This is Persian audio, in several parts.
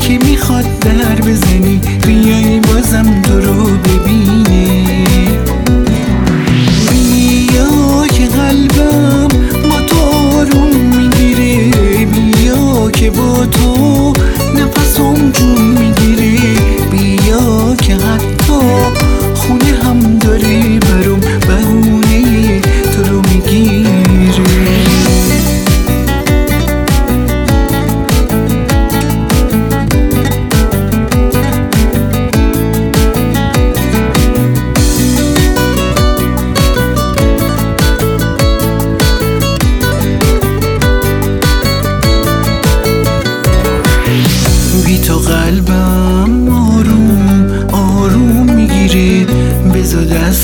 که میخواد در بزنی بیای بازم تو رو ببینه. بیا که قلبم با تو آروم میگیره، بیا که با تو نفسم جون میگیره، بیا که حتی خونه هم داری برام بهونه تو رو میگیره. بی تو قلبم آروم آروم میگیره، بذار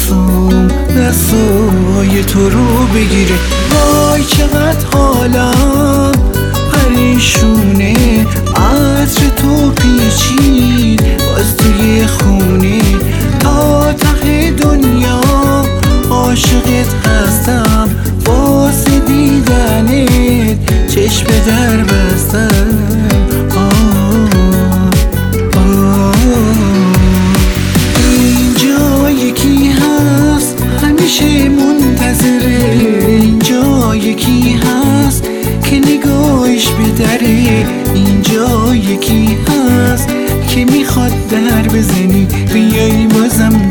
دستای تو رو بگیره. وای چقدر حالم پریشونه، عطر تو پیچید باز توی خونه، تا ته دنیا عاشقت هستم، واسه دیدنت چشم در بستم. اینجا یکی هست همیشه منتظره، اینجا یکی هست که نگاهش به دره، اینجا یکی هست که میخواد در بزنی بیای بازم